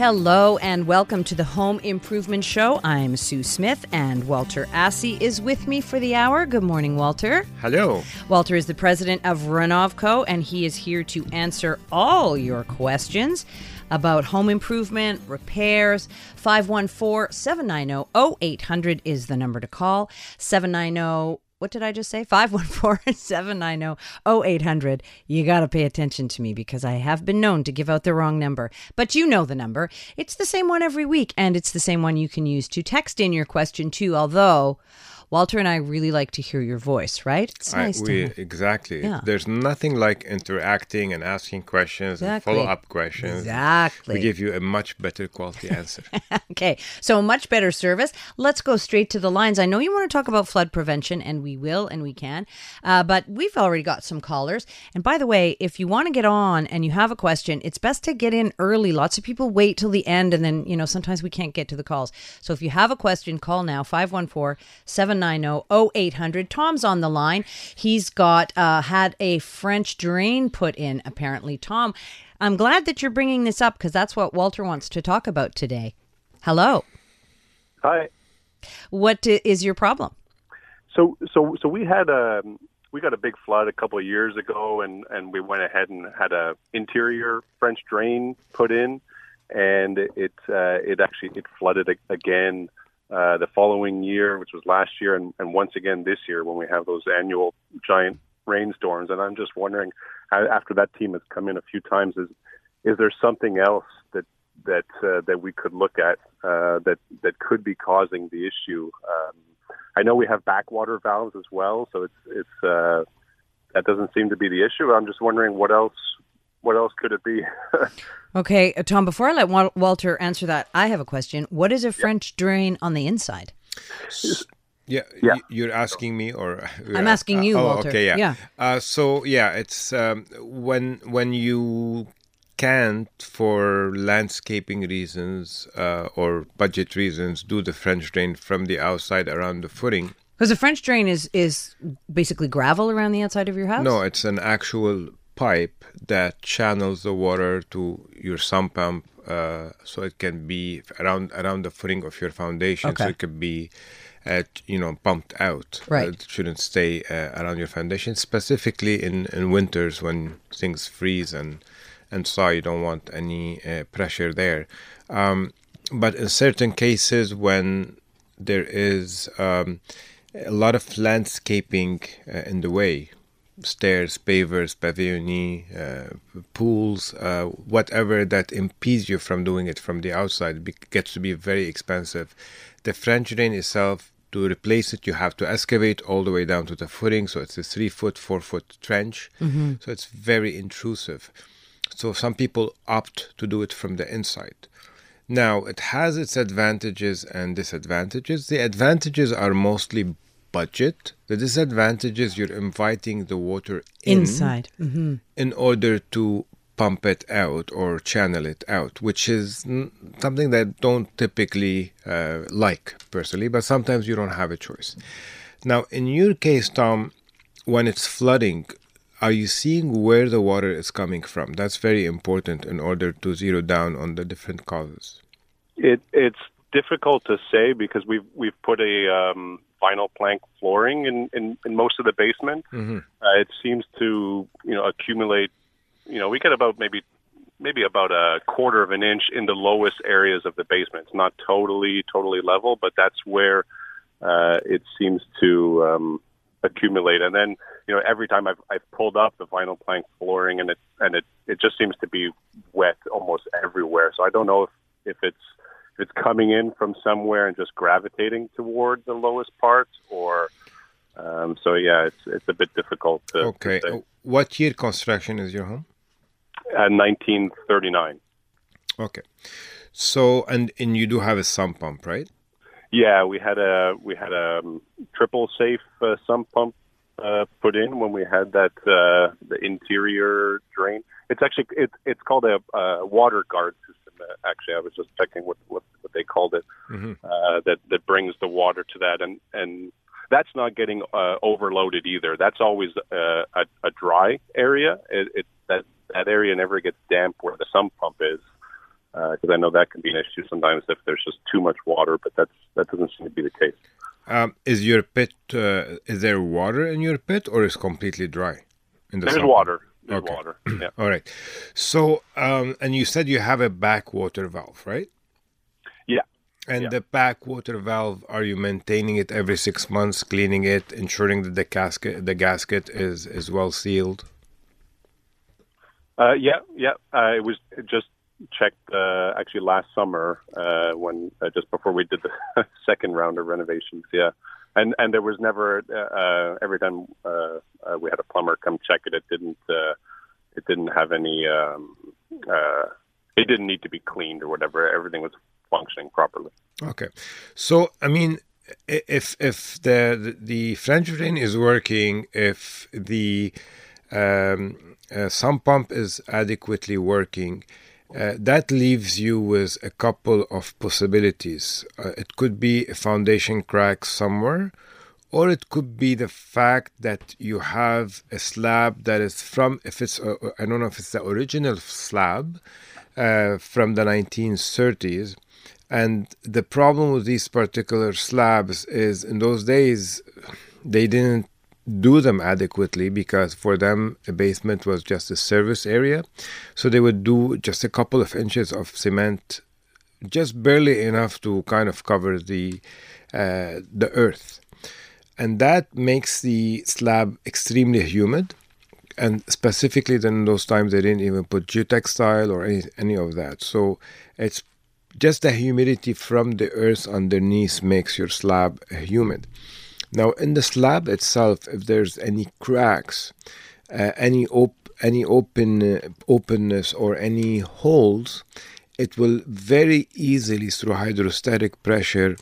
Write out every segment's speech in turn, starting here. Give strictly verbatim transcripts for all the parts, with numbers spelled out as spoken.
Hello and welcome to the Home Improvement Show. I'm Sue Smith and Walter Assey is with me for the hour. Good morning, Walter. Hello. Walter is the president of Renovco and he is here to answer all your questions about home improvement, repairs. five one four, seven nine zero, zero eight hundred is the number to call. seven nine zero What did I just say? five one four, seven nine zero, zero eight hundred. You got to pay attention to me because I have been known to give out the wrong number. But you know the number. It's the same one every week, and it's the same one you can use to text in your question too, although Walter and I really like to hear your voice, right? It's nice I, to we, have. Exactly. Yeah. There's nothing like interacting and asking questions Exactly. and follow-up questions. Exactly. We give you a much better quality answer. Okay, so much better service. Let's go straight to the lines. I know you want to talk about flood prevention, and we will and we can, uh, but we've already got some callers. And by the way, if you want to get on and you have a question, it's best to get in early. Lots of people wait till the end, and then, you know, sometimes we can't get to the calls. So if you have a question, call now, five one four, seven nine zero, zero eight hundred. Tom's on the line. He's got uh, had a French drain put in, apparently. Tom, I'm glad that you're bringing this up because that's what Walter wants to talk about today. Hello. Hi. What i- is your problem? So, so, so we had a we got a big flood a couple of years ago, and, and we went ahead and had a interior French drain put in, and it uh, it actually it flooded a- again uh, the following year, which was last year, and, and once again this year when we have those annual giant rainstorms. And I'm just wondering, how, after that team has come in a few times, is is there something else that that uh, that we could look at uh, that that could be causing the issue? Um, I know we have backwater valves as well, so it's it's uh, that doesn't seem to be the issue. I'm just wondering what else what else could it be? Okay, uh, Tom, before I let Wal- Walter answer that, I have a question. What is a French drain on the inside? Yeah, Yeah. y- you're asking me, or I'm asking you, oh, Walter. Okay, yeah. Yeah. Uh, so yeah, it's um, when when you can't, for landscaping reasons uh, or budget reasons, do the French drain from the outside around the footing. Because a French drain is, is basically gravel around the outside of your house? No, it's an actual pipe that channels the water to your sump pump, uh, so it can be around around the footing of your foundation. Okay. So it could be, uh, you know, pumped out. Right. Uh, it shouldn't stay uh, around your foundation, specifically in, in winters when things freeze and and thaw. You don't want any uh, pressure there. Um, but in certain cases, when there is um, a lot of landscaping uh, in the way, stairs, pavers, pavillioning, uh, pools, uh, whatever that impedes you from doing it from the outside be- gets to be very expensive. The French drain itself, to replace it, you have to excavate all the way down to the footing. So it's a three foot, four foot trench. Mm-hmm. So it's very intrusive. So some people opt to do it from the inside. Now, it has its advantages and disadvantages. The advantages are mostly budget. The disadvantages, you're inviting the water in Inside. Mm-hmm. in order to pump it out or channel it out, which is mm, something that I don't typically uh, like personally, but sometimes you don't have a choice. Now, in your case, Tom, when it's flooding, are you seeing where the water is coming from? That's very important in order to zero down on the different causes. it it's difficult to say because we've we've put a um, vinyl plank flooring in, in, in most of the basement. Mm-hmm. Uh, it seems to you know accumulate. You know, we get about maybe maybe about a quarter of an inch in the lowest areas of the basement. It's not totally totally level, but that's where uh, it seems to um, accumulate. And then you know every time I've I've pulled up the vinyl plank flooring, and it and it, it just seems to be wet almost everywhere. So I don't know if, if it's if it's coming in from somewhere and just gravitating toward the lowest part, or um, so yeah, it's it's a bit difficult to, Okay. to say. What year construction is your home? Uh, nineteen thirty-nine. Okay. So, and, and you do have a sump pump, right? Yeah, we had a we had a um, triple safe uh, sump pump uh, put in when we had that uh, the interior drain. It's actually it's it's called a, a water guard system. Uh, actually, I was just checking what what, what they called it. Mm-hmm. Uh, that that brings the water to that, and and that's not getting uh, overloaded either. That's always uh, a, a dry area. It, it that that area never gets damp where the sump pump is. because uh, I know that can be an issue sometimes if there's just too much water, but that's that doesn't seem to be the case. Um, is your pit, uh, is there water in your pit, or is it completely dry? In the There's summer? water. There's Okay. water, yeah. All right. So, um, and you said you have a backwater valve, right? Yeah. And Yeah. the backwater valve, are you maintaining it every six months, cleaning it, ensuring that the gasket, the gasket is, is well sealed? Uh, yeah, yeah. Uh, it was just checked uh, actually last summer uh, when uh, just before we did the second round of renovations. Yeah, and and there was never uh, uh, every time uh, uh, we had a plumber come check it, it didn't uh, it didn't have any um, uh, it didn't need to be cleaned or whatever. Everything was functioning properly. Okay, so I mean, i- if if the the French drain is working, if the um, uh, sump pump is adequately working, uh, that leaves you with a couple of possibilities. Uh, it could be a foundation crack somewhere, or it could be the fact that you have a slab that is from, if it's, uh, I don't know if it's the original slab uh, from the nineteen thirties. And the problem with these particular slabs is in those days, they didn't do them adequately because for them, a basement was just a service area. So they would do just a couple of inches of cement, just barely enough to kind of cover the uh, the earth. And that makes the slab extremely humid. And specifically then in those times, they didn't even put geotextile or any, any of that. So it's just the humidity from the earth underneath makes your slab humid. Now, in the slab itself, if there's any cracks, uh, any op- any open uh, openness or any holes, it will very easily, through hydrostatic pressure,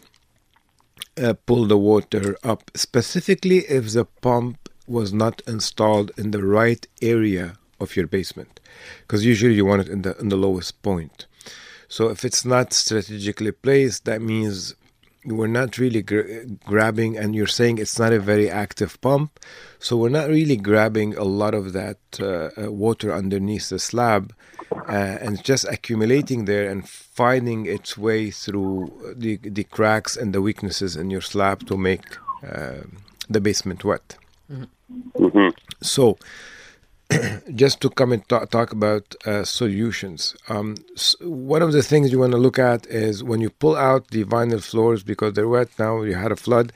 uh, pull the water up. Specifically, if the pump was not installed in the right area of your basement, because usually you want it in the in the lowest point. So if it's not strategically placed, that means we're not really gr- grabbing, and you're saying it's not a very active pump, so we're not really grabbing a lot of that uh, uh, water underneath the slab, uh, and it's just accumulating there and finding its way through the, the cracks and the weaknesses in your slab to make uh, the basement wet. Mm-hmm. So, just to come and talk, talk about uh, solutions. Um, s- one of the things you want to look at is when you pull out the vinyl floors because they're wet now, you had a flood,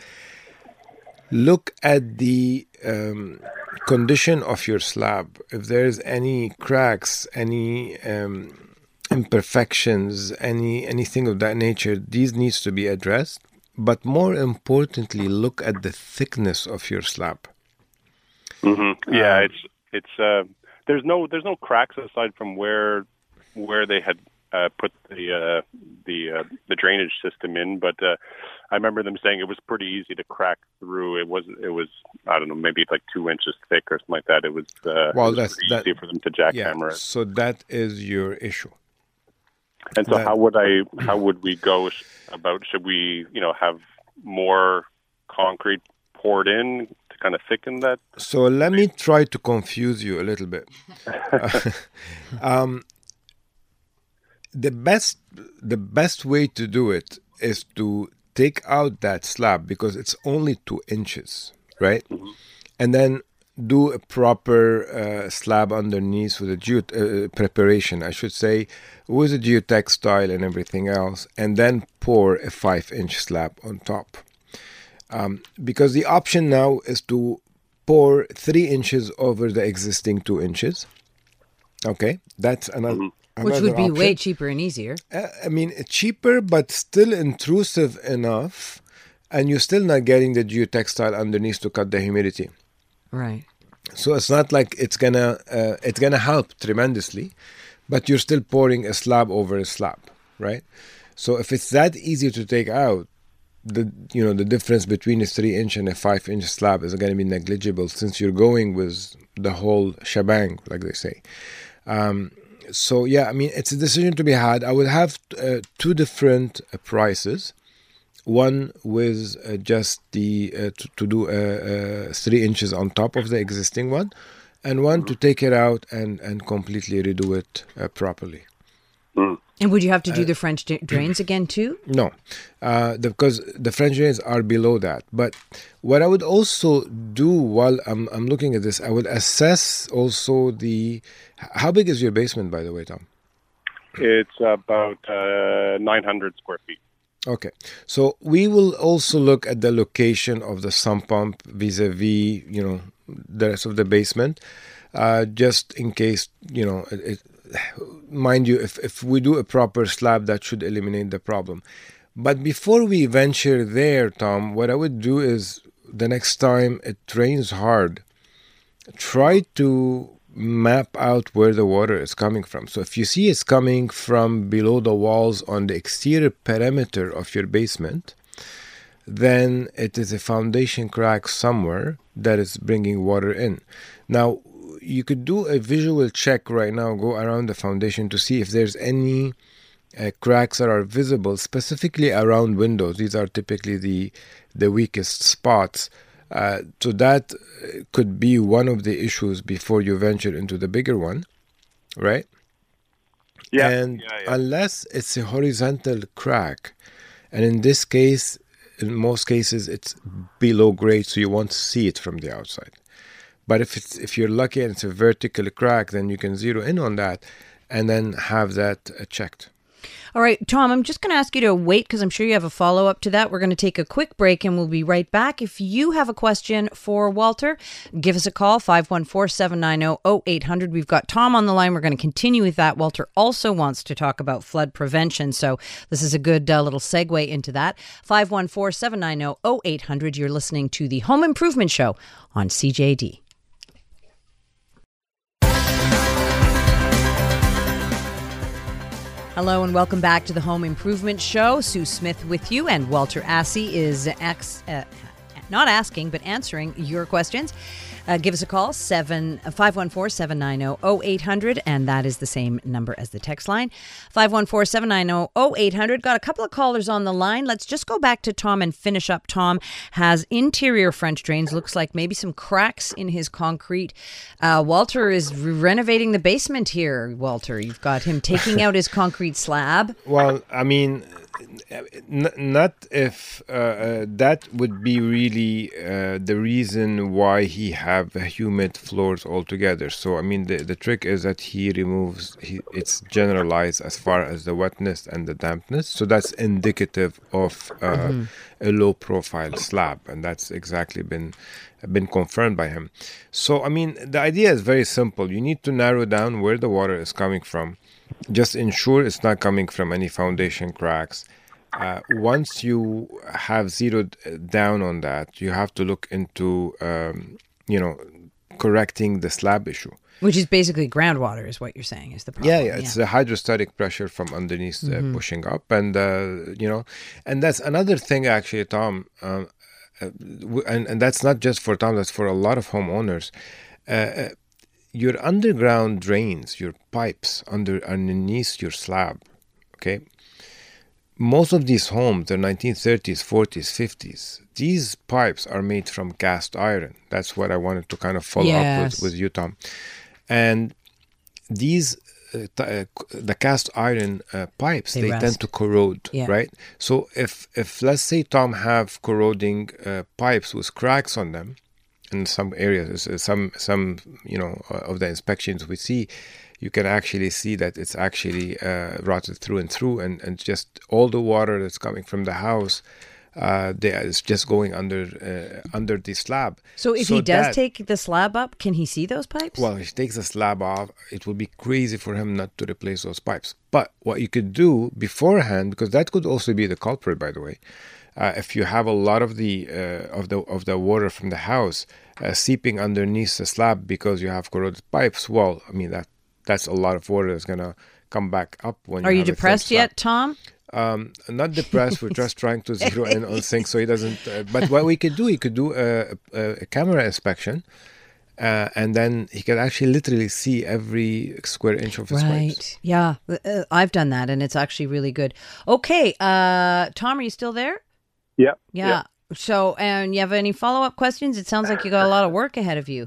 look at the um, condition of your slab. If there's any cracks, any um, imperfections, any anything of that nature, these needs to be addressed. But more importantly, look at the thickness of your slab. Mm-hmm. Yeah, Um, it's it's uh, there's no there's no cracks aside from where where they had uh, put the uh, the uh, the drainage system in. But uh, I remember them saying it was pretty easy to crack through. It was it was I don't know, maybe like two inches thick or something like that. It was uh, Well, it was that's- pretty that- easy for them to Yeah, jackhammer it. so that is your issue. And so that- how would I how would we go sh- about? Should we you know have more concrete poured in to kind of thicken that? So let me try to confuse you a little bit. um, the best the best way to do it is to take out that slab because it's only two inches, right? And then do a proper uh, slab underneath with a geo uh, preparation, I should say, with a geotextile and everything else, and then pour a five-inch slab on top. Um, because the option now is to pour three inches over the existing two inches. Okay, that's another. Which another would be option. way cheaper and easier. Uh, I mean, cheaper, but still intrusive enough, and you're still not getting the geotextile underneath to cut the humidity. Right. So it's not like it's gonna uh, it's gonna help tremendously, but you're still pouring a slab over a slab, right? So if it's that easy to take out, the you know the difference between a three inch and a five inch slab is going to be negligible since you're going with the whole shebang, like they say. Um, so yeah, I mean it's a decision to be had. I would have uh, two different uh, prices. One with uh, just the uh, to, to do uh, uh, three inches on top of the existing one, and one to take it out and and completely redo it uh, properly. Mm. And would you have to do uh, the French drains again too? No, uh, the, because the French drains are below that. But what I would also do while I'm I'm looking at this, I would assess also the. How big is your basement, by the way, Tom? It's about uh, nine hundred square feet. Okay, so we will also look at the location of the sump pump vis-a-vis, you know, the rest of the basement, uh, just in case, you know, it, it, mind you, if, if we do a proper slab, that should eliminate the problem. But before we venture there, Tom, what I would do is the next time it rains hard, try to map out where the water is coming from. So if you see it's coming from below the walls on the exterior perimeter of your basement, then it is a foundation crack somewhere that is bringing water in. Now, you could do a visual check right now, go around the foundation to see if there's any uh, cracks that are visible, specifically around windows. These are typically the, the weakest spots. Uh, so that could be one of the issues before you venture into the bigger one, right? Yeah. And yeah, yeah. unless it's a horizontal crack, and in this case, in most cases, it's below grade, so you won't see it from the outside. But if it's if you're lucky and it's a vertical crack, then you can zero in on that and then have that uh, checked. All right, Tom, I'm just going to ask you to wait because I'm sure you have a follow-up to that. We're going to take a quick break and we'll be right back. If you have a question for Walter, give us a call, five one four, seven nine zero, zero eight hundred. We've got Tom on the line. We're going to continue with that. Walter also wants to talk about flood prevention, so this is a good uh, little segue into that. five one four, seven nine zero, zero eight hundred. You're listening to the Home Improvement Show on C J D. Hello and welcome back to the Home Improvement Show. Sue Smith with you, and Walter Assey is ex, uh, not asking, but answering your questions. Uh, give us a call, five one four, seven nine zero, zero eight hundred, and that is the same number as the text line, five one four, seven nine zero, zero eight hundred. Got a couple of callers on the line. Let's just go back to Tom and finish up. Tom has interior French drains, looks like maybe some cracks in his concrete. Uh, Walter is re- renovating the basement here, Walter. You've got him taking out his concrete slab. Well, I mean, n- not if uh, uh, that would be really uh, the reason why he have humid floors altogether. So I mean, the, the trick is that he removes he, it's generalized as far as the wetness and the dampness, so that's indicative of uh, mm-hmm. a low profile slab, and that's exactly been been confirmed by him. So I mean, the idea is very simple. You need to narrow down where the water is coming from. Just ensure it's not coming from any foundation cracks. Uh, once you have zeroed down on that, you have to look into, um, you know, correcting the slab issue. Which is basically groundwater is what you're saying is the problem. Yeah, yeah. It's yeah. the hydrostatic pressure from underneath mm-hmm. uh, pushing up. And, uh, you know, and that's another thing, actually, Tom, um, uh, and, and that's not just for Tom, that's for a lot of homeowners. Uh, your underground drains, your pipes under underneath your slab, okay? Most of these homes, they're nineteen thirties, forties, fifties. These pipes are made from cast iron. That's what I wanted to kind of follow yes. up with, with you, Tom. And these, uh, t- uh, the cast iron uh, pipes, they, they tend to corrode, yeah. right? So if, if, let's say, Tom, have corroding uh, pipes with cracks on them, in some areas, some, some you know, of the inspections we see, you can actually see that it's actually uh, rotted through and through, and, and just all the water that's coming from the house, uh, is just going under uh, under the slab. So if so he does that, take the slab up, can he see those pipes? Well, if he takes the slab off, it would be crazy for him not to replace those pipes. But what you could do beforehand, because that could also be the culprit, by the way, uh, if you have a lot of the uh, of the of the water from the house uh, seeping underneath the slab because you have corroded pipes, well, I mean that. That's a lot of water that's going to come back up when you Are you have depressed yet, Tom? Um, not depressed. We're just trying to zero in on things so he doesn't. Uh, but what we could do, he could do a, a, a camera inspection, uh, and then he could actually literally see every square inch of his right. pipes. Yeah, uh, I've done that, and it's actually really good. Okay, uh, Tom, are you still there? Yeah. Yeah. yeah. So, and you have any follow-up questions? It sounds like you got a lot of work ahead of you.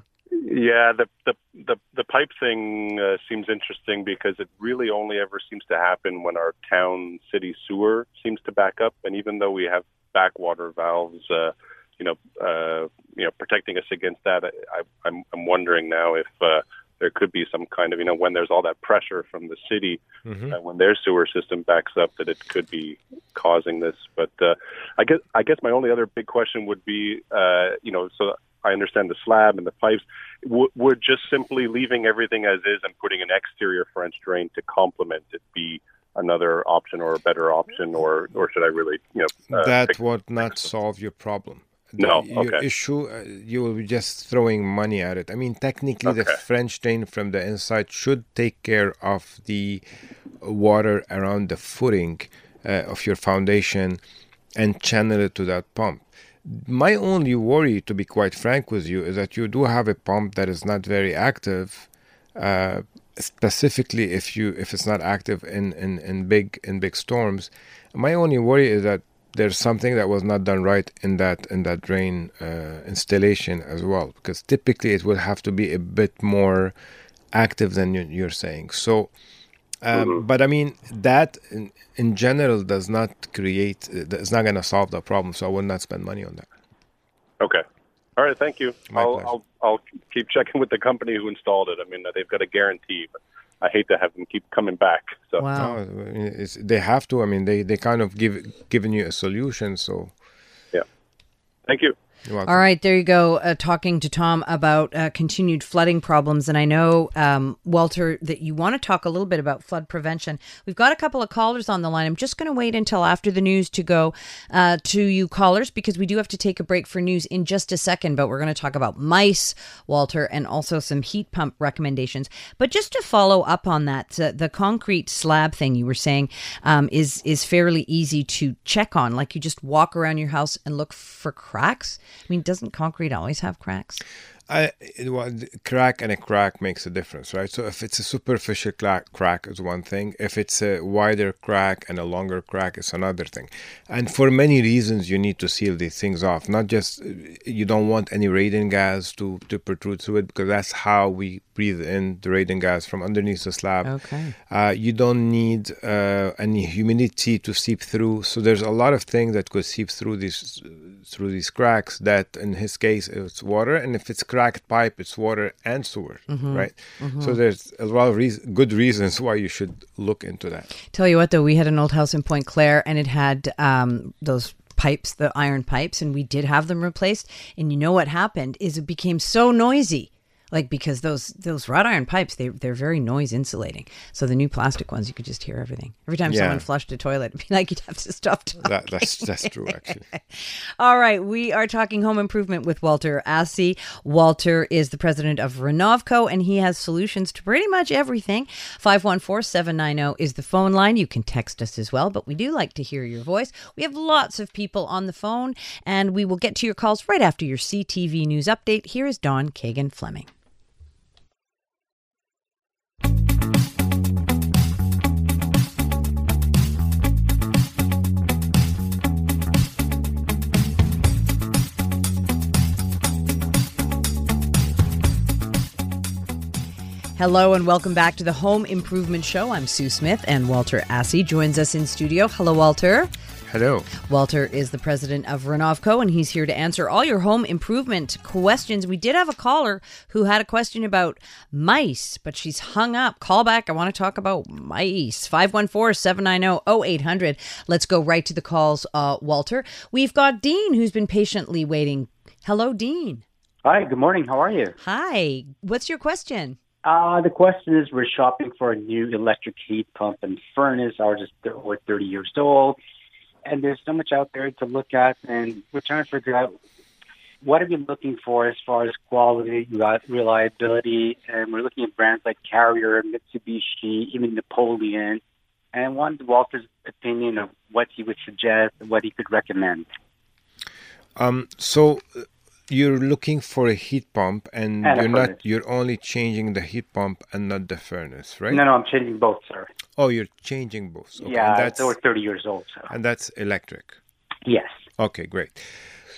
Yeah, the the the, the pipe thing uh, seems interesting because it really only ever seems to happen when our town city sewer seems to back up, and even though we have backwater valves, uh, you know, uh, you know, protecting us against that, I, I, I'm I'm wondering now if uh, there could be some kind of, you know, when there's all that pressure from the city, mm-hmm. uh, when their sewer system backs up, that it could be causing this. But uh, I guess I guess my only other big question would be, uh, you know, so. I understand the slab and the pipes. W- would just simply leaving everything as is and putting an exterior French drain to complement it be another option or a better option, or, or should I really, you know? Uh, that pick, would not solve your problem. No, the, your okay. issue, uh, you will be just throwing money at it. I mean, technically, okay. the French drain from the inside should take care of the water around the footing uh, of your foundation and channel it to that pump. My only worry, to be quite frank with you, is that you do have a pump that is not very active, uh, specifically if you if it's not active in, in, in big in big storms. My only worry is that there's something that was not done right in that in that drain uh, installation as well, because typically it will have to be a bit more active than you're saying. So. Um, mm-hmm. But I mean, that in, in general does not create, it's not going to solve the problem. So I will not spend money on that. Okay. All right. Thank you. My I'll, pleasure. I'll, I'll keep checking with the company who installed it. I mean, they've got a guarantee, but I hate to have them keep coming back. So wow. No, it's, they have to. I mean, they, they kind of give given you a solution. So yeah. Thank you. All right, there you go, uh, talking to Tom about uh, continued flooding problems. And I know, um, Walter, that you want to talk a little bit about flood prevention. We've got a couple of callers on the line. I'm just going to wait until after the news to go uh, to you callers, because we do have to take a break for news in just a second. But we're going to talk about mice, Walter, and also some heat pump recommendations. But just to follow up on that, uh, the concrete slab thing you were saying um, is, is fairly easy to check on. Like you just walk around your house and look for cracks. I mean, doesn't concrete always have cracks? I, well, crack and a crack makes a difference, right? So if it's a superficial crack, crack is one thing. If it's a wider crack and a longer crack, it's another thing. And for many reasons, you need to seal these things off. Not just, you don't want any radon gas to, to protrude through it, because that's how we breathe in the radon gas from underneath the slab. Okay. Uh, you don't need uh, any humidity to seep through. So there's a lot of things that could seep through these through these cracks. That in his case, it's water, and if it's cracked pipe, it's water and sewer, mm-hmm. right? Mm-hmm. So there's a lot of reason, good reasons why you should look into that. Tell you what, though, we had an old house in Point Claire, and it had um, those pipes, the iron pipes, and we did have them replaced. And you know what happened is it became so noisy. Like, because those those wrought iron pipes, they, they're very noise insulating. So the new plastic ones, you could just hear everything. Every time yeah. someone flushed a toilet, it'd be like you'd have to stop talking. That, that's, that's true, actually. All right. We are talking home improvement with Walter Assey. Walter is the president of Renovco, and he has solutions to pretty much everything. five one four, seven nine zero is the phone line. You can text us as well, but we do like to hear your voice. We have lots of people on the phone, and we will get to your calls right after your C T V News update. Here is Dawn Kagan-Fleming. Hello and welcome back to the Home Improvement Show. I'm Sue Smith, and Walter Assey joins us in studio. Hello, Walter. Hello. Walter is the president of Renovco, and he's here to answer all your home improvement questions. We did have a caller who had a question about mice, but she's hung up. Call back. I want to talk about mice. five one four, seven nine zero, zero eight hundred. Let's go right to the calls, uh, Walter. We've got Dean, who's been patiently waiting. Hello, Dean. Hi, good morning. How are you? Hi. What's your question? Uh, the question is, we're shopping for a new electric heat pump and furnace. Ours is th- over thirty years old, and there's so much out there to look at, and we're trying to figure out what are we looking for as far as quality, reliability, and we're looking at brands like Carrier, Mitsubishi, even Napoleon, and I wanted Walter's opinion of what he would suggest, what he could recommend. Um, so... You're looking for a heat pump, and, and you're not. You're only changing the heat pump and not the furnace, right? No, no, I'm changing both, sir. Oh, you're changing both. Okay. Yeah, and that's over thirty years old, sir. And that's electric. Yes. Okay, great.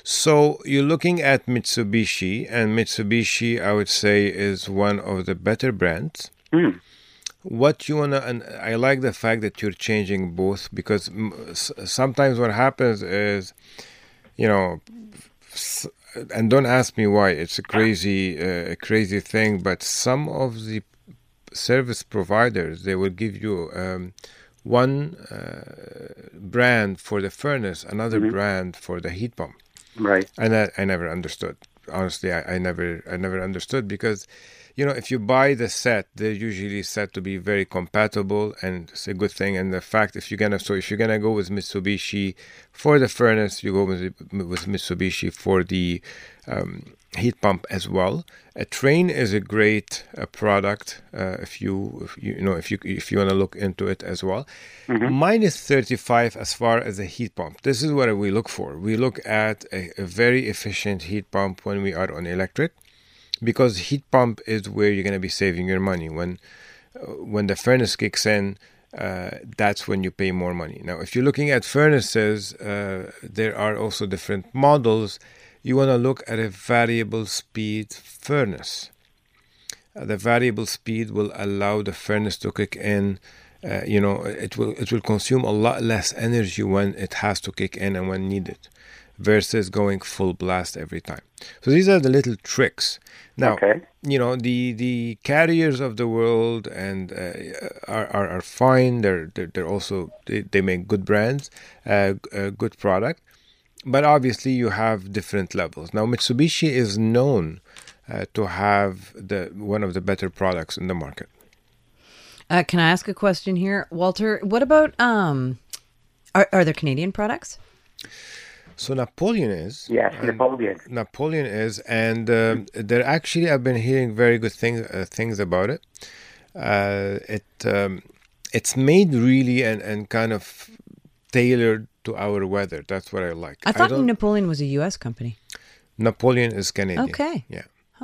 So you're looking at Mitsubishi, and Mitsubishi, I would say, is one of the better brands. Mm. What you wanna, and I like the fact that you're changing both, because mm, s- sometimes what happens is, you know, s- and don't ask me why. It's a crazy, uh, a crazy thing, but some of the service providers, they will give you um, one uh, brand for the furnace, another Mhm. brand for the heat pump. Right. And I, I never understood. Honestly, I, I never I never understood, because, you know, if you buy the set, they're usually said to be very compatible, and it's a good thing. And the fact, if you're gonna so if you're gonna go with Mitsubishi for the furnace, you go with with Mitsubishi for the um, heat pump as well. A Train is a great uh, product uh, if you if you, you know if you if you want to look into it as well. Mhm. Mine is thirty-five as far as a heat pump. This is what we look for. We look at a, a very efficient heat pump when we are on electric, because heat pump is where you're going to be saving your money. When uh, when the furnace kicks in, uh, that's when you pay more money. Now, if you're looking at furnaces, uh, there are also different models. You want to look at a variable speed furnace. Uh, the variable speed will allow the furnace to kick in. Uh, you know, it will it will consume a lot less energy when it has to kick in and when needed, versus going full blast every time. So these are the little tricks. Now, Okay. you know, the the carriers of the world and uh, are, are are fine. They're they're, they're also they, they make good brands, uh, a good product, but obviously you have different levels. Now, Mitsubishi is known uh, to have the one of the better products in the market. Uh, can I ask a question here, Walter? What about um, are are there Canadian products? So Napoleon is. Yes, and Napoleon. Napoleon is, and um, there actually I've been hearing very good things uh, things about it. Uh, it um, it's made really and, and kind of tailored to our weather. That's what I like. I thought don't- Napoleon was a U S company. Napoleon is Canadian. Okay. Yeah.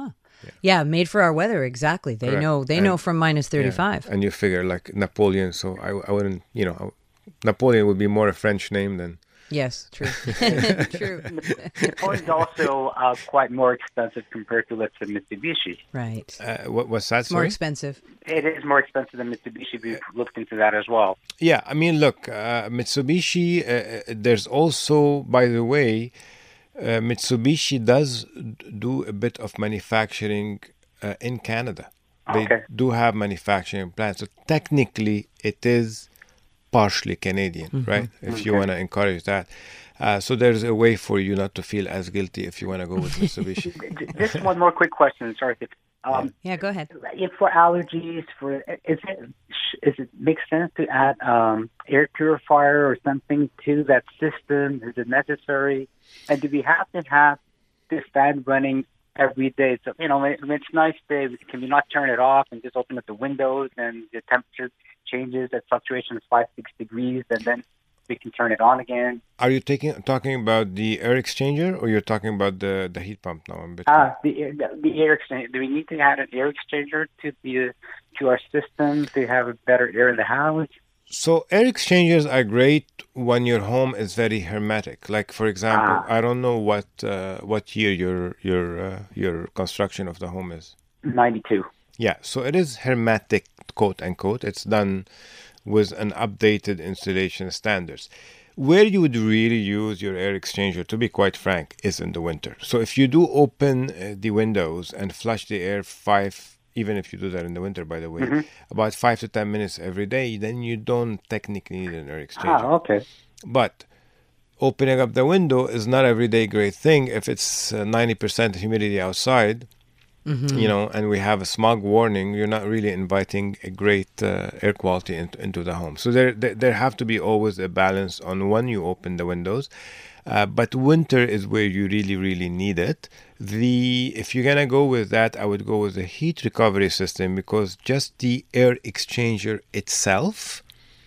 Yeah, made for our weather. Exactly. They Correct. know. They And- know from minus Yeah. thirty-five. And you figure like Napoleon, so I, I wouldn't, you know, Napoleon would be more a French name than. Yes, true. True. Napoleon's also uh, quite more expensive compared to, let's say, Mitsubishi. Right. Uh, what what's that? It's more Sorry? expensive. It is more expensive than Mitsubishi. We've looked into that as well. Yeah, I mean, look, uh, Mitsubishi. Uh, uh, there's also, by the way, uh, Mitsubishi does d- do a bit of manufacturing uh, in Canada. They Okay. do have manufacturing plants, so technically it is partially Canadian, right? If you Okay. want to encourage that. Uh, so there's a way for you not to feel as guilty if you want to go with Mitsubishi. J- Just one more quick question. Sorry. If, um, Yeah, go ahead. if for allergies, for is it is it make sense to add um, air purifier or something to that system? Is it necessary? And do we have to have this fan running every day? So you know, when when it's nice day, can we not turn it off and just open up the windows and the temperature changes at fluctuation of five six degrees, and then we can turn it on again? Are you taking talking about the air exchanger, or you're talking about the, the heat pump now? I'm a bit- Ah, the air- the, the air exchanger. Do we need to add an air exchanger to the to our system to have a better air in the house? So air exchangers are great when your home is very hermetic. Like for example, Ah. I don't know what uh, what year your your uh, your construction of the home is. ninety-two. Yeah, so it is hermetic, quote unquote. It's done with an updated installation standards. Where you would really use your air exchanger, to be quite frank, is in the winter. So if you do open uh, the windows and flush the air five, even if you do that in the winter, by the way, about five to ten minutes every day, then you don't technically need an air exchanger. Ah, okay. But opening up the window is not everyday great thing. If it's uh, ninety percent humidity outside, you know, and we have a smog warning, you're not really inviting a great uh, air quality into, into the home. So there, there there have to be always a balance on when you open the windows. Uh, but winter is where you really, really need it. The if you're gonna go with that, I would go with the heat recovery system, because just the air exchanger itself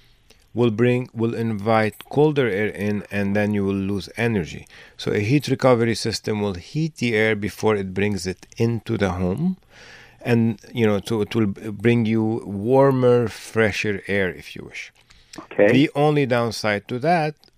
will bring will invite colder air in, and then you will lose energy. So a heat recovery system will heat the air before it brings it into the home, and you know, so it will bring you warmer, fresher air if you wish. Okay. The only downside to that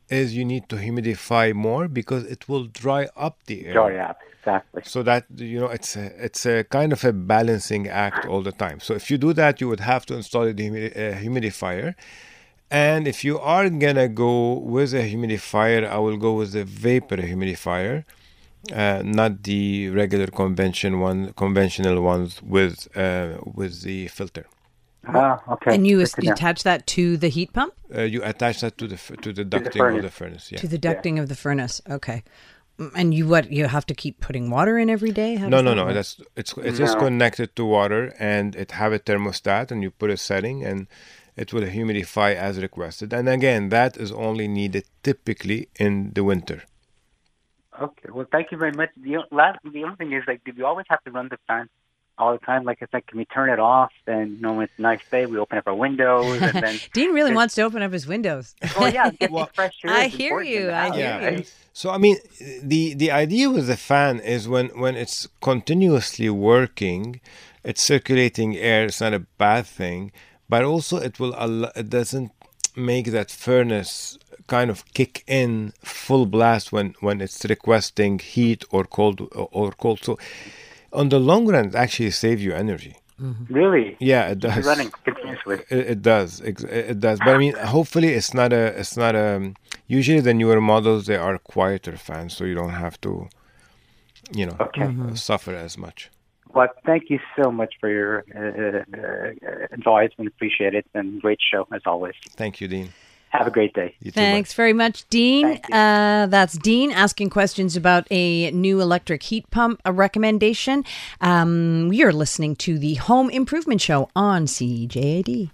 is you need to humidify more because it will dry up the air. Dry up, exactly. So that, you know, it's a, it's a kind of a balancing act all the time. So if you do that, you would have to install a humidi- uh, humidifier. And if you are gonna go with a humidifier, I will go with the vapor humidifier, uh, not the regular convention one, conventional ones with uh, with the filter. Ah, okay. And you Good as- to know. attach that to the heat pump? Uh, you attach that to the f- to the the ducting furnace. of the furnace. Yeah. To the ducting of the furnace. Okay. Mm, And you what? You have to keep putting water in every day? How No, does no, that no. work? That's it's it is No. connected to water, and it have a thermostat, and you put a setting, and it will humidify as requested. And again, that is only needed typically in the winter. Okay. Well, thank you very much. The o- last, the only thing is, like, do we always have to run the fan all the time? Like, it's like, can we turn it off? And you know, when it's a nice day, we open up our windows, and then. Dean really There's- wants to open up his windows. Oh yeah, get Well, the fresh air. I is hear important in you, the I house, hear Yeah. you. So I mean, the the idea with the fan is when when it's continuously working, it's circulating air. It's not a bad thing, but also it will al- it doesn't make that furnace kind of kick in full blast when when it's requesting heat or cold or cold. So on the long run, it actually saves you energy. Really? Yeah, it You're does. running continuously. It, it does. Ex- It does. But I mean, hopefully, it's not a. It's not a. Usually, the newer models they are quieter fans, so you don't have to, you know, Okay. uh, suffer as much. Well, thank you so much for your uh, uh, advice and appreciate it. And great show as always. Thank you, Dean. Have a great day. You too, bye. Thanks very much, Dean. Thank you. Uh, that's Dean asking questions about a new electric heat pump, a recommendation. Um, we are listening to the Home Improvement Show on C J A D.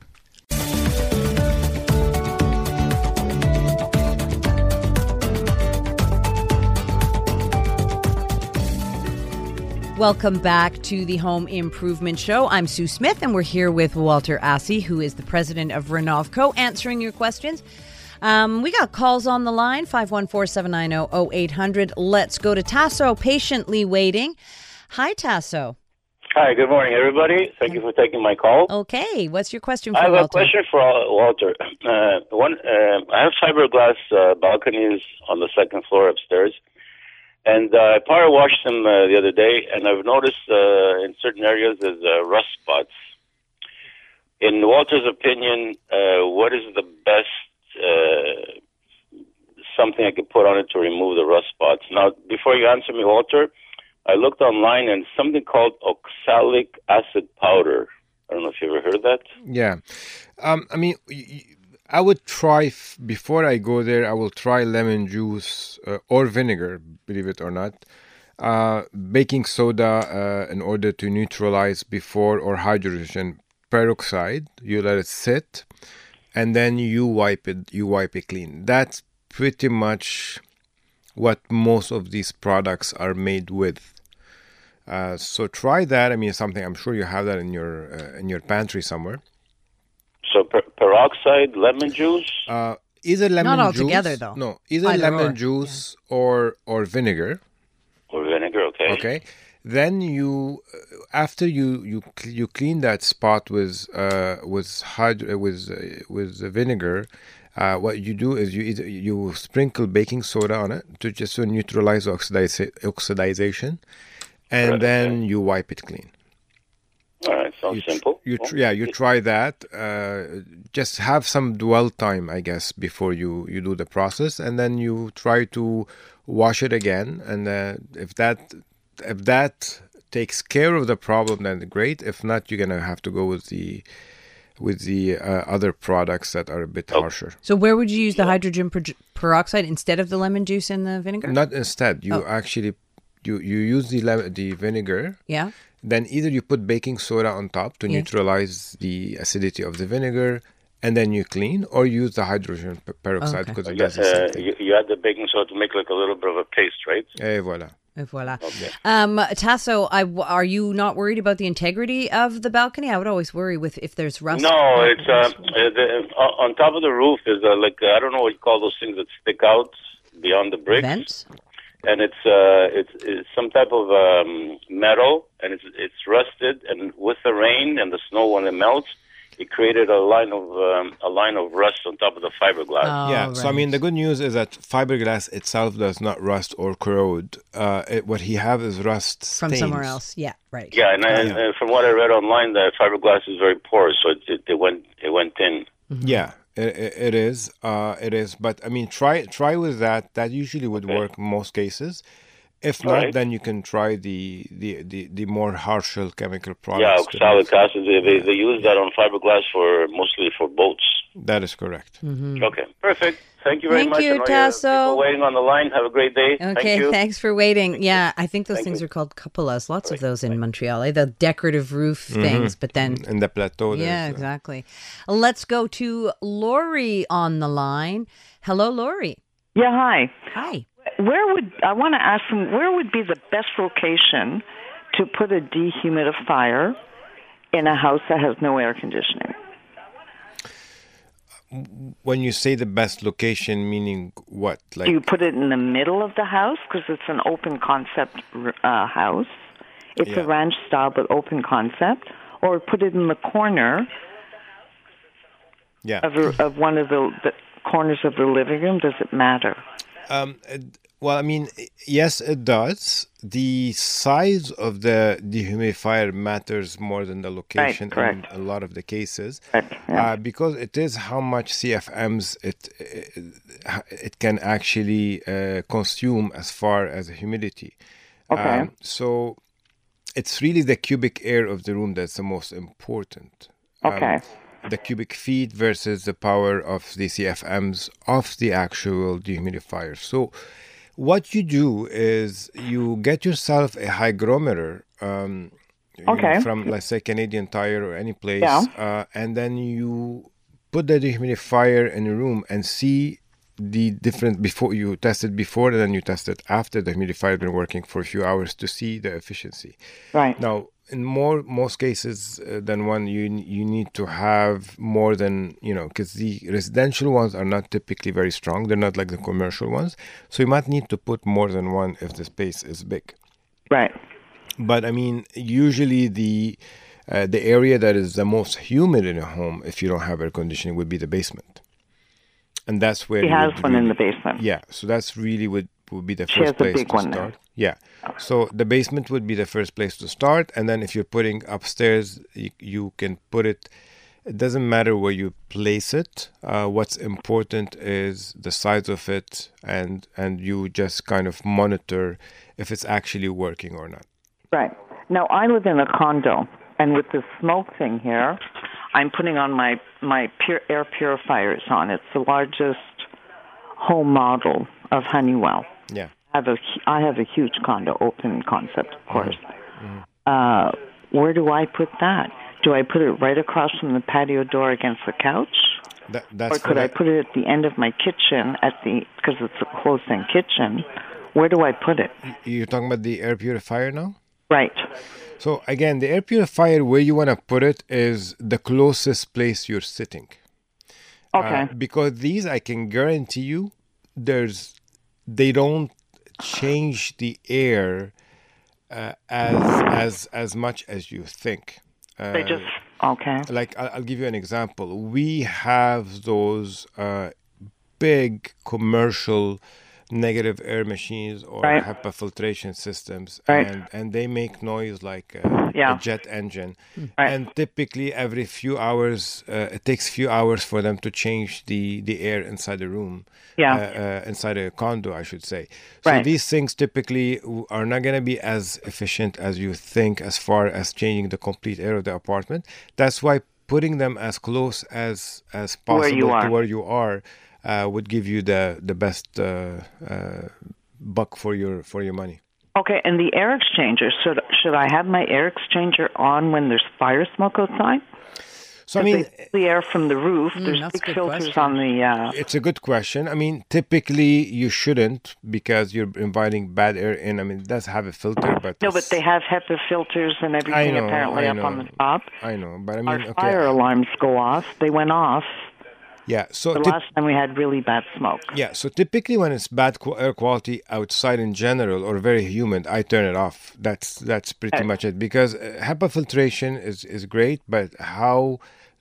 Welcome back to the Home Improvement Show. I'm Sue Smith, and we're here with Walter Assey, who is the president of Renovco, answering your questions. Um, we got calls on the line, five one four, seven nine zero, zero eight hundred. Let's go to Tasso, patiently waiting. Hi, Tasso. Hi, good morning, everybody. Thank you for taking my call. Okay, what's your question for I have Walter? a question for uh, Walter. Uh, one, uh, I have fiberglass uh, balconies on the second floor upstairs, and uh, I power washed them uh, the other day, and I've noticed uh, in certain areas there's uh, rust spots. In Walter's opinion, uh, what is the best uh, something I could put on it to remove the rust spots? Now, before you answer me, Walter, I looked online and something called oxalic acid powder. I don't know if you ever heard of that. Yeah. Um, I mean, y- y- I would try, f- before I go there, I will try lemon juice uh, or vinegar, believe it or not. Uh, baking soda uh, in order to neutralize before, or hydrogen peroxide. You let it sit, and then you wipe it. You wipe it clean. That's pretty much what most of these products are made with. Uh, so try that. I mean, something I'm sure you have that in your uh, in your pantry somewhere. So per- peroxide, lemon juice. Uh, either lemon all juice, together, though. No, either Either lemon or, juice or or vinegar. Or vinegar, okay. Okay. Then you, uh, after you you cl- you clean that spot with uh with hyd- with uh, with the vinegar. Uh, what you do is you either you sprinkle baking soda on it to just to neutralize oxidiza- oxidization, and Right, then okay. you wipe it clean. All right, sounds You tr- simple. You tr- yeah, you try that. Uh, just have some dwell time, I guess, before you, you do the process, and then you try to wash it again. And uh, if that if that takes care of the problem, then great. If not, you're gonna have to go with the with the uh, other products that are a bit harsher. So where would you use the hydrogen per- peroxide instead of the lemon juice and the vinegar? Not instead. You Oh. actually you you use the le- the vinegar. Yeah. Then either you put baking soda on top to Yeah. neutralize the acidity of the vinegar, and then you clean, or use the hydrogen per- peroxide Okay. because it Yeah, does the same uh, thing. you, you add the baking soda to make like a little bit of a paste, right? Et voilà. Et voila. Okay. Um, Tasso, I, are you not worried about the integrity of the balcony? I would always worry with if there's rust. No, it's uh, uh, the, uh, on top of the roof is uh, like uh, I don't know what you call those things that stick out beyond the bricks, Vents? and it's uh, it's, it's some type of um, metal, and it's it's rusted, and with the rain and the snow when it melts, it created a line of um, a line of rust on top of the fiberglass. Oh, Yeah, so I mean, right. the good news is that fiberglass itself does not rust or corrode. Uh, it, what he have is rust From stains. somewhere else. Yeah, right. Yeah, and, and, yeah. and from what I read online, the fiberglass is very porous, so it, it, it went it went thin. Yeah, it, it it is. Uh, it is. But I mean, try try with that. That usually would Okay. work in most cases. If All not, right. then you can try the the, the, the more harsher chemical Yeah, products. that oxalic are- acid. They, they they use that on fiberglass for mostly for boats. That is correct. Okay, perfect. Thank you very Thank much. you, I know you have Tasso. people waiting on the line. Have a great day. Thank Okay, you. thanks for waiting. Yeah, I think those Thank things you. are called cupolas. Lots of those in Montreal, eh? The decorative roof things, but then In the plateau, there's, yeah, uh, exactly. Let's go to Lori on the line. Hello, Lori. Yeah, hi. Hi. Where would I want to ask them? Where would be the best location to put a dehumidifier in a house that has no air conditioning? When you say the best location, meaning what? Like Do you put it in the middle of the house because it's an open concept uh, house? It's Yeah. a ranch style but open concept, or put it in the corner yeah. of a, of one of the, the corners of the living room. Does it matter? Um, it- well, I mean, yes, it does. The size of the dehumidifier matters more than the location in correct. a lot of the cases, Correct, yeah. uh, because it is how much C F Ms it it, it can actually uh, consume as far as humidity. Okay. so it's really the cubic air of the room that's the most important. Um, Okay. the cubic feet versus the power of the C F Ms of the actual dehumidifier. So what you do is you get yourself a hygrometer um, you know, Okay. from, let's say, Canadian Tire or any place, Yeah. uh, and then you put the dehumidifier in a room and see the different before you test it before and then you test it after the humidifier has been working for a few hours to see the efficiency. Right. Now, in more most cases uh, than one, you you need to have more than you know, because the residential ones are not typically very strong. They're not like the commercial ones, so you might need to put more than one if the space is big. Right. But I mean, usually the uh, the area that is the most humid in a home, if you don't have air conditioning, would be the basement, and that's where He you has would one in really- the basement. Yeah, so that's really would would be the She first has a place big to one there. start. Yeah, so the basement would be the first place to start, and then if you're putting upstairs, you, you can put it. It doesn't matter where you place it. Uh, what's important is the size of it, and and you just kind of monitor if it's actually working or not. Right. Now, I live in a condo, and with the smoke thing here, I'm putting on my, my pure air purifiers on. It's the largest home model of Honeywell. Yeah. I have a, hu- I have a huge condo, open concept, of course. Uh, where do I put that? Do I put it right across from the patio door against the couch? That, that's Or could for I the- put it at the end of my kitchen, at the because it's a closed-in kitchen? Where do I put it? You're talking about the air purifier now? Right. So again, the air purifier, where you want to put it is the closest place you're sitting. Okay. Uh, because these, I can guarantee you, there's they don't change the air uh, as as as much as you think. Uh, they just okay. like I'll, I'll give you an example. We have those uh, big commercial negative air machines or Right. HEPA filtration systems, Right. and and they make noise like a, Yeah. a jet engine. Right. And typically, every few hours, uh, it takes few hours for them to change the the air inside the room. Yeah. Uh, uh, inside a condo, I should say. So Right. these things typically w- are not going to be as efficient as you think as far as changing the complete air of the apartment. That's why putting them as close as as Where possible you to are. where you are uh, would give you the the best uh, uh, buck for your for your money. Okay, and the air exchanger, should should I have my air exchanger on when there's fire smoke outside? So I 'Cause mean, they- the air from the roof, there's that's a big good filters question. on the. Uh, it's a good question. I mean, typically you shouldn't because you're inviting bad air in. I mean, it does have a filter, but no, but it's- they have HEPA filters and everything know, apparently I up on know. the top. I know, but I mean, Our okay, fire alarms go off. They went off yeah. So the typ- last time we had really bad smoke. Yeah, so typically when it's bad qu- air quality outside in general or very humid, I turn it off. That's that's pretty Right. much it because uh, HEPA filtration is is great, but how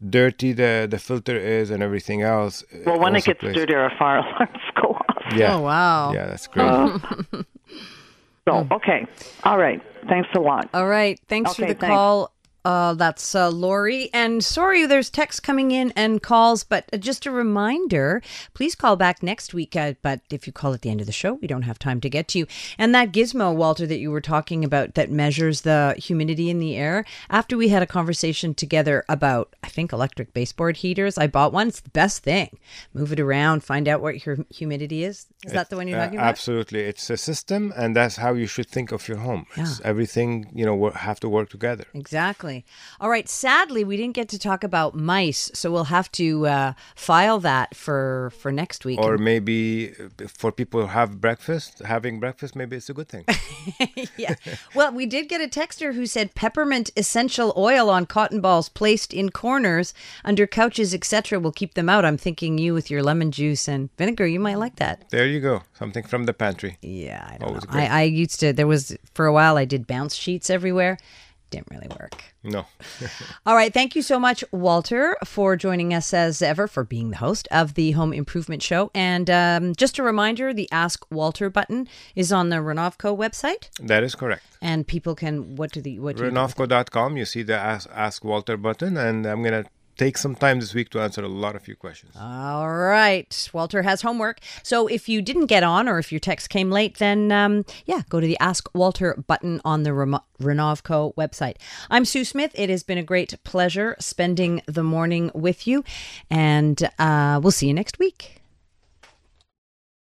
dirty the, the filter is and everything else. Well, when it also gets plays- dirty, our fire alarms go off. Yeah. Oh, wow. Yeah, that's great. So, okay. All right. Thanks a lot. All right. Thanks for Okay, the thanks. call. Uh, that's uh, Lori. And sorry, there's texts coming in and calls, but uh, just a reminder, please call back next week. Uh, but if you call at the end of the show, we don't have time to get to you. And that gizmo, Walter, that you were talking about that measures the humidity in the air, after we had a conversation together about, I think, electric baseboard heaters, I bought one. It's the best thing. Move it around, find out what your humidity is. Is that the one you're Uh, talking about? Absolutely. It's a system, and that's how you should think of your home. It's Yeah. everything, you know, wo- have to work together. Exactly. All right. Sadly, we didn't get to talk about mice, so we'll have to uh, file that for for next week. Or maybe uh, for people who have breakfast, having breakfast, maybe it's a good thing. Yeah. Well, we did get a texter who said peppermint essential oil on cotton balls placed in corners under couches, et cetera will keep them out. I'm thinking you with your lemon juice and vinegar, you might like that. There you go. Something from the pantry. Yeah, I don't Always know. great. I, I used to, there was, for a while, I did bounce sheets everywhere. Didn't really work. No. All right. Thank you so much, Walter, for joining us as ever, for being the host of the Home Improvement Show. And um, just a reminder, the Ask Walter button is on the Renovco website. That is correct. And people can, what do the, what do you do? Renovco dot com, you see the Ask, Ask Walter button, and I'm going to take some time this week to answer a lot of your questions. All right. Walter has homework. So if you didn't get on or if your text came late, then um, yeah, go to the Ask Walter button on the Rem- Renovco website. I'm Sue Smith. It has been a great pleasure spending the morning with you, and uh, we'll see you next week.